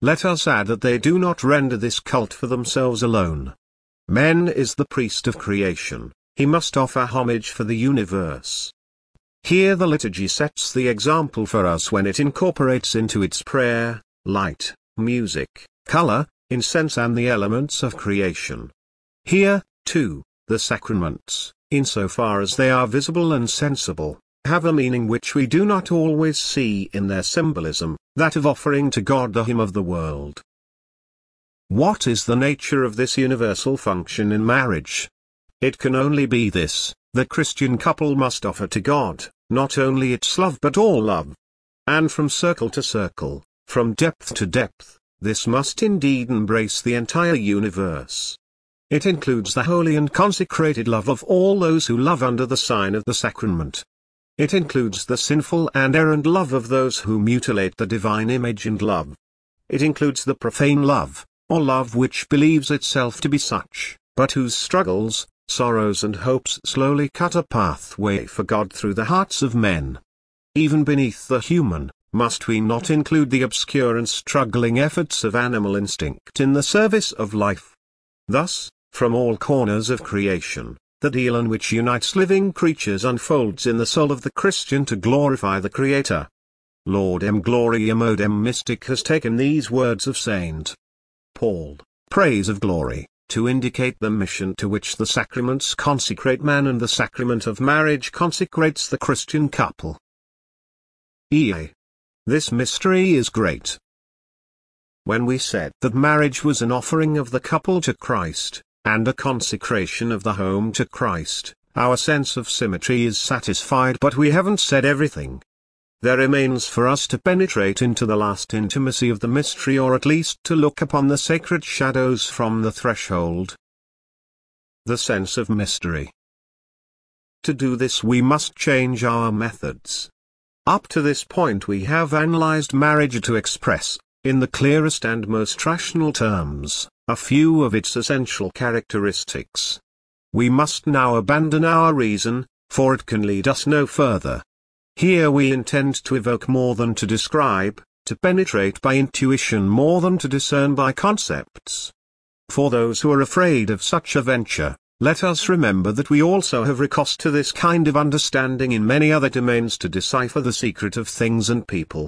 Let us add that they do not render this cult for themselves alone. Man is the priest of creation, he must offer homage for the universe. Here the liturgy sets the example for us when it incorporates into its prayer, light, music, color, incense and the elements of creation. Here, too, the sacraments, insofar as they are visible and sensible, have a meaning which we do not always see in their symbolism, that of offering to God the hymn of the world. What is the nature of this universal function in marriage? It can only be this: the Christian couple must offer to God, not only its love but all love. And from circle to circle, from depth to depth, this must indeed embrace the entire universe. It includes the holy and consecrated love of all those who love under the sign of the sacrament. It includes the sinful and errant love of those who mutilate the divine image and love. It includes the profane love, or love which believes itself to be such, but whose struggles, sorrows and hopes slowly cut a pathway for God through the hearts of men. Even beneath the human, must we not include the obscure and struggling efforts of animal instinct in the service of life? Thus, from all corners of creation, the deal in which unites living creatures unfolds in the soul of the Christian to glorify the Creator. Laudem gloriam odem mystic has taken these words of St. Paul, praise of glory, to indicate the mission to which the sacraments consecrate man and the sacrament of marriage consecrates the Christian couple. This mystery is great. When we said that marriage was an offering of the couple to Christ, and a consecration of the home to Christ, our sense of symmetry is satisfied, but we haven't said everything. There remains for us to penetrate into the last intimacy of the mystery, or at least to look upon the sacred shadows from the threshold. The sense of mystery. To do this we must change our methods. Up to this point we have analyzed marriage to express, in the clearest and most rational terms, a few of its essential characteristics. We must now abandon our reason, for it can lead us no further. Here we intend to evoke more than to describe, to penetrate by intuition more than to discern by concepts. For those who are afraid of such a venture, let us remember that we also have recourse to this kind of understanding in many other domains to decipher the secret of things and people.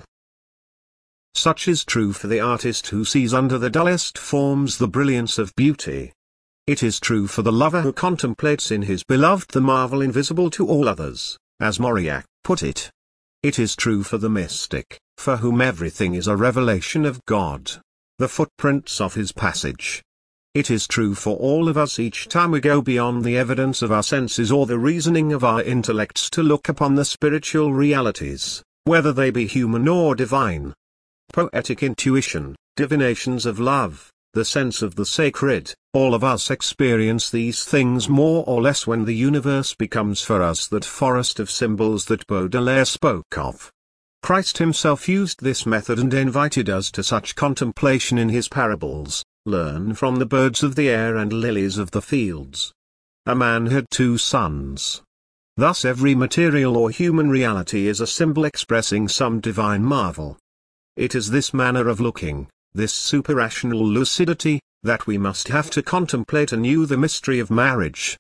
Such is true for the artist who sees under the dullest forms the brilliance of beauty. It is true for the lover who contemplates in his beloved the marvel invisible to all others, as Mauriac put it. It is true for the mystic, for whom everything is a revelation of God, the footprints of his passage. It is true for all of us each time we go beyond the evidence of our senses or the reasoning of our intellects to look upon the spiritual realities, whether they be human or divine. Poetic intuition, divinations of love, the sense of the sacred, all of us experience these things more or less when the universe becomes for us that forest of symbols that Baudelaire spoke of. Christ himself used this method and invited us to such contemplation in his parables. Learn from the birds of the air and lilies of the fields. A man had 2 sons. Thus every material or human reality is a symbol expressing some divine marvel. It is this manner of looking, this superrational lucidity, that we must have to contemplate anew the mystery of marriage.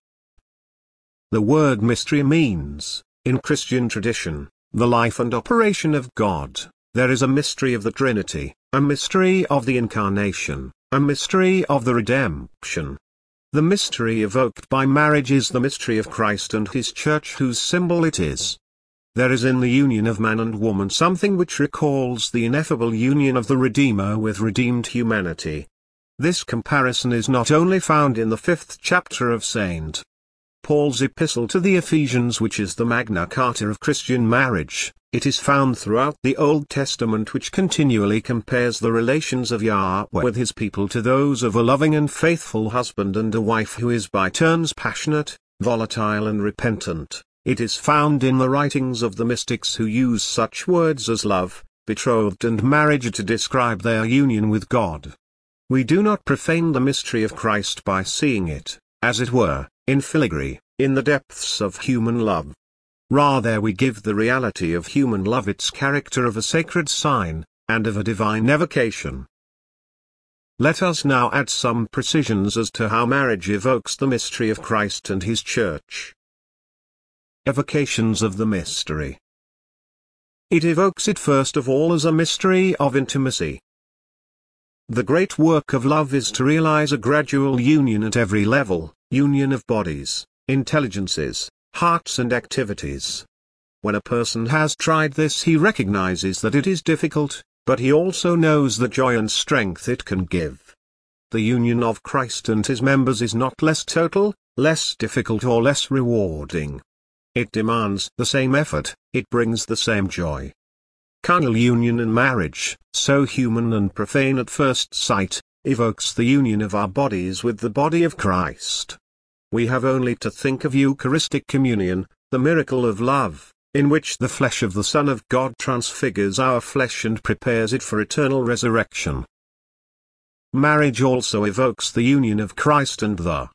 The word mystery means, in Christian tradition, the life and operation of God. There is a mystery of the Trinity, a mystery of the Incarnation, a mystery of the redemption. The mystery evoked by marriage is the mystery of Christ and his church, whose symbol it is. There is in the union of man and woman something which recalls the ineffable union of the Redeemer with redeemed humanity. This comparison is not only found in the 5th chapter of St. Paul's epistle to the Ephesians, which is the Magna Carta of Christian marriage, it is found throughout the Old Testament, which continually compares the relations of Yahweh with his people to those of a loving and faithful husband and a wife who is by turns passionate, volatile and repentant. It is found in the writings of the mystics who use such words as love, betrothed and marriage to describe their union with God. We do not profane the mystery of Christ by seeing it, as it were, in filigree, in the depths of human love. Rather we give the reality of human love its character of a sacred sign, and of a divine evocation. Let us now add some precisions as to how marriage evokes the mystery of Christ and His Church. Evocations of the mystery. It evokes it first of all as a mystery of intimacy. The great work of love is to realize a gradual union at every level, union of bodies, intelligences, hearts and activities. When a person has tried this, he recognizes that it is difficult, but he also knows the joy and strength it can give. The union of Christ and His members is not less total, less difficult or less rewarding. It demands the same effort, it brings the same joy. Carnal union in marriage, so human and profane at first sight, evokes the union of our bodies with the body of Christ. We have only to think of Eucharistic communion, the miracle of love, in which the flesh of the Son of God transfigures our flesh and prepares it for eternal resurrection. Marriage also evokes the union of Christ and the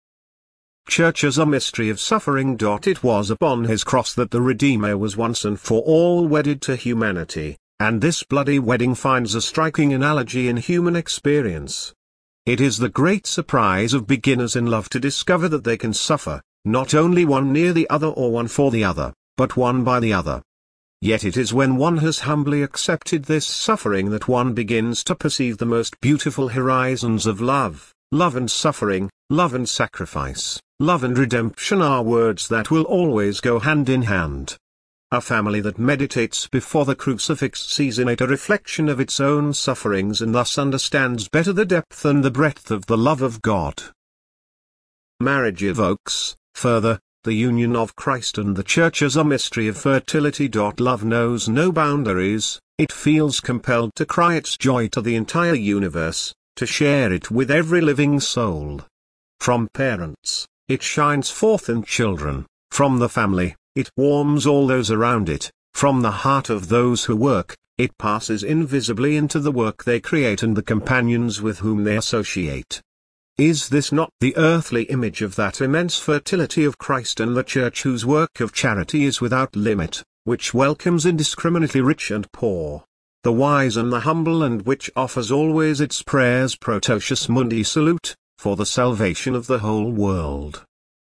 Church as a mystery of suffering. It was upon His cross that the Redeemer was once and for all wedded to humanity, and this bloody wedding finds a striking analogy in human experience. It is the great surprise of beginners in love to discover that they can suffer, not only one near the other or one for the other, but one by the other. Yet it is when one has humbly accepted this suffering that one begins to perceive the most beautiful horizons of love. Love and suffering, love and sacrifice, love and redemption are words that will always go hand in hand. A family that meditates before the crucifix sees in it a reflection of its own sufferings and thus understands better the depth and the breadth of the love of God. Marriage evokes, further, the union of Christ and the Church as a mystery of fertility. Love knows no boundaries, it feels compelled to cry its joy to the entire universe, to share it with every living soul. From parents, it shines forth in children; from the family, it warms all those around it; from the heart of those who work, it passes invisibly into the work they create and the companions with whom they associate. Is this not the earthly image of that immense fertility of Christ and the Church whose work of charity is without limit, which welcomes indiscriminately rich and poor, the wise and the humble, and which offers always its prayers pro totius mundi salute, for the salvation of the whole world?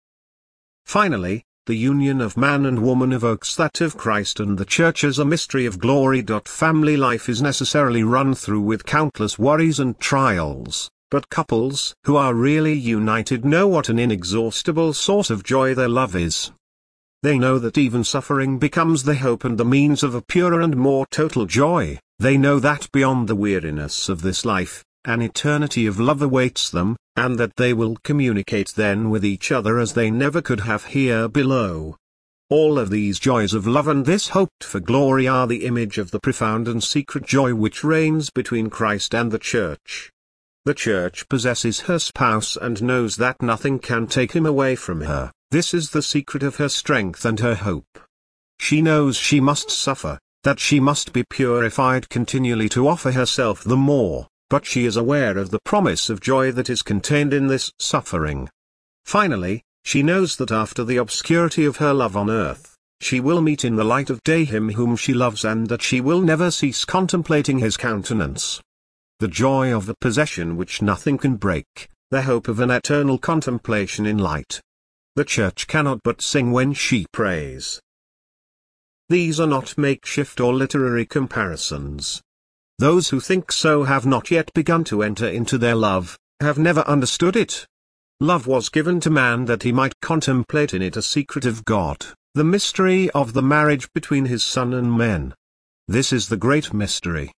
Finally, the union of man and woman evokes that of Christ and the Church as a mystery of glory. Family life is necessarily run through with countless worries and trials, but couples who are really united know what an inexhaustible source of joy their love is. They know that even suffering becomes the hope and the means of a purer and more total joy. They know that beyond the weariness of this life, an eternity of love awaits them, and that they will communicate then with each other as they never could have here below. All of these joys of love and this hoped for glory are the image of the profound and secret joy which reigns between Christ and the Church. The Church possesses her spouse and knows that nothing can take him away from her. This is the secret of her strength and her hope. She knows she must suffer, that she must be purified continually to offer herself the more, but she is aware of the promise of joy that is contained in this suffering. Finally, she knows that after the obscurity of her love on earth, she will meet in the light of day him whom she loves, and that she will never cease contemplating his countenance. The joy of a possession which nothing can break, the hope of an eternal contemplation in light. The Church cannot but sing when she prays. These are not makeshift or literary comparisons. Those who think so have not yet begun to enter into their love, have never understood it. Love was given to man that he might contemplate in it a secret of God, the mystery of the marriage between His Son and men. This is the great mystery.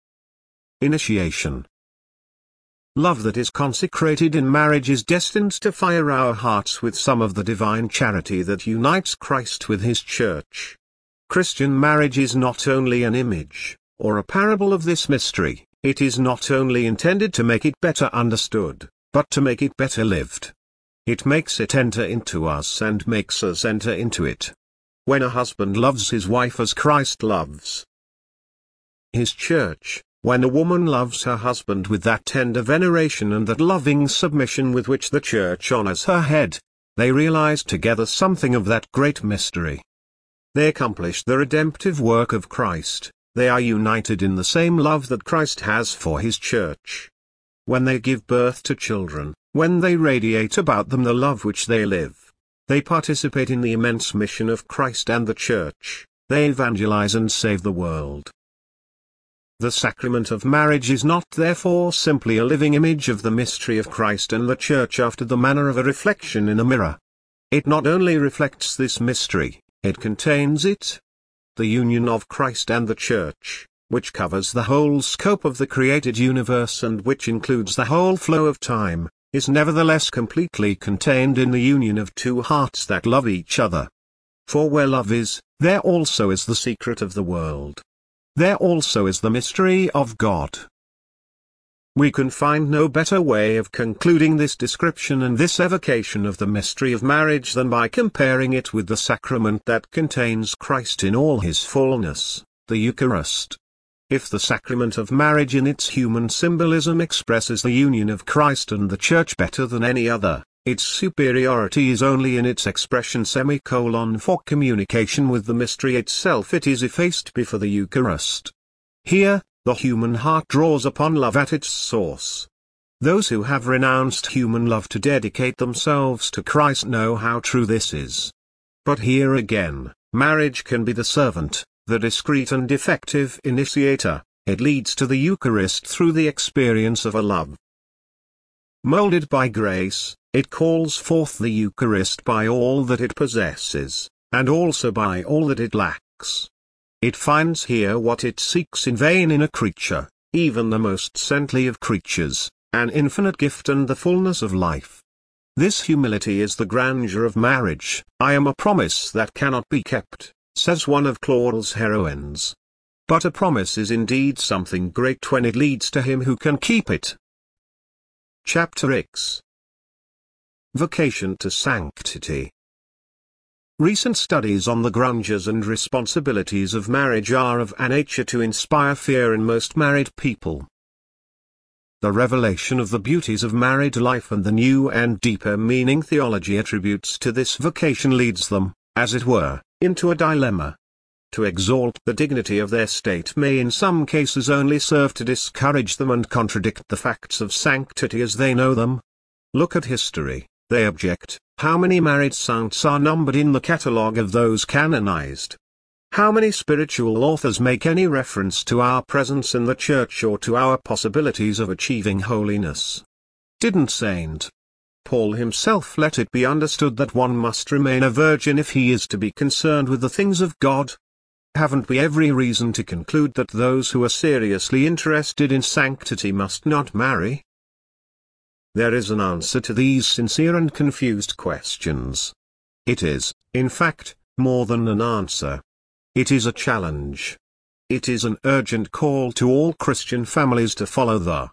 Initiation. Love that is consecrated in marriage is destined to fire our hearts with some of the divine charity that unites Christ with His Church. Christian marriage is not only an image, or a parable of this mystery, it is not only intended to make it better understood, but to make it better lived. It makes it enter into us and makes us enter into it. When a husband loves his wife as Christ loves His Church, when a woman loves her husband with that tender veneration and that loving submission with which the Church honors her head, they realize together something of that great mystery. They accomplish the redemptive work of Christ, they are united in the same love that Christ has for His Church. when they give birth to children, when they radiate about them the love which they live. They participate in the immense mission of Christ and the Church. They evangelize and save the world. The sacrament of marriage is not therefore simply a living image of the mystery of Christ and the Church after the manner of a reflection in a mirror. It not only reflects this mystery, it contains it. The union of Christ and the Church, which covers the whole scope of the created universe and which includes the whole flow of time, is nevertheless completely contained in the union of two hearts that love each other. For where love is, there also is the secret of the world. There also is the mystery of God. We can find no better way of concluding this description and this evocation of the mystery of marriage than by comparing it with the sacrament that contains Christ in all his fullness, the Eucharist. If the sacrament of marriage in its human symbolism expresses the union of Christ and the Church better than any other, its superiority is only in its expression. For communication with the mystery itself it is effaced before the Eucharist. Here, the human heart draws upon love at its source. Those who have renounced human love to dedicate themselves to Christ know how true this is. But here again, marriage can be the servant, the discreet and effective initiator. It leads to the Eucharist through the experience of a love molded by grace. It calls forth the Eucharist by all that it possesses, and also by all that it lacks. It finds here what it seeks in vain in a creature, even the most saintly of creatures, an infinite gift and the fullness of life. This humility is the grandeur of marriage. "I am a promise that cannot be kept," says one of Claude's heroines. But a promise is indeed something great when it leads to him who can keep it. Chapter X. Vocation to Sanctity. Recent studies on the grandeurs and responsibilities of marriage are of a nature to inspire fear in most married people. The revelation of the beauties of married life and the new and deeper meaning theology attributes to this vocation leads them, as it were, into a dilemma. To exalt the dignity of their state may in some cases only serve to discourage them and contradict the facts of sanctity as they know them. Look at history, they object. How many married saints are numbered in the catalogue of those canonized? How many spiritual authors make any reference to our presence in the Church or to our possibilities of achieving holiness? Didn't St. Paul himself let it be understood that one must remain a virgin if he is to be concerned with the things of God? Haven't we every reason to conclude that those who are seriously interested in sanctity must not marry? There is an answer to these sincere and confused questions. It is, in fact, more than an answer. It is a challenge. It is an urgent call to all Christian families to follow the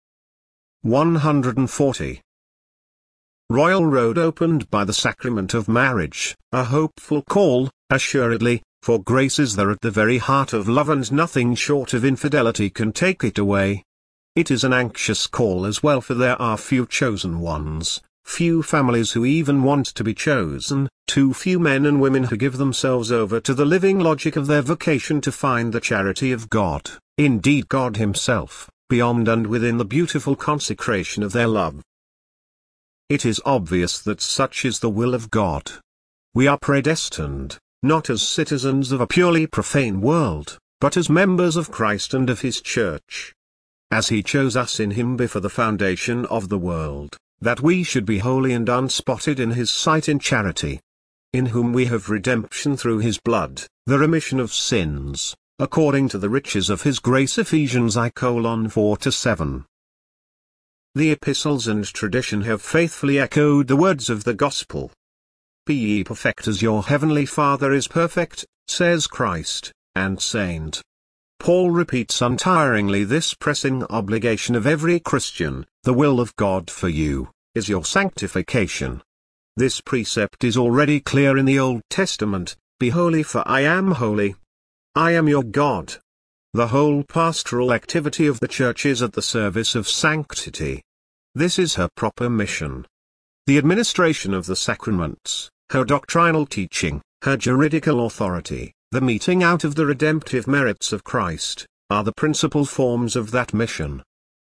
140 Royal Road opened by the sacrament of marriage, a hopeful call, assuredly, for grace is there at the very heart of love and nothing short of infidelity can take it away. It is an anxious call as well, for there are few chosen ones, few families who even want to be chosen, too few men and women who give themselves over to the living logic of their vocation to find the charity of God, indeed God Himself, beyond and within the beautiful consecration of their love. It is obvious that such is the will of God. We are predestined, not as citizens of a purely profane world, but as members of Christ and of His Church. As He chose us in Him before the foundation of the world, that we should be holy and unspotted in His sight in charity. In whom we have redemption through His blood, the remission of sins, according to the riches of His grace. Ephesians 4:7. The epistles and tradition have faithfully echoed the words of the Gospel. "Be ye perfect as your heavenly Father is perfect," says Christ, and St. Paul repeats untiringly this pressing obligation of every Christian: the will of God for you is your sanctification. This precept is already clear in the Old Testament: "Be holy, for I am holy. I am your God." The whole pastoral activity of the Church is at the service of sanctity. This is her proper mission. The administration of the sacraments, her doctrinal teaching, her juridical authority, the meting out of the redemptive merits of Christ, are the principal forms of that mission.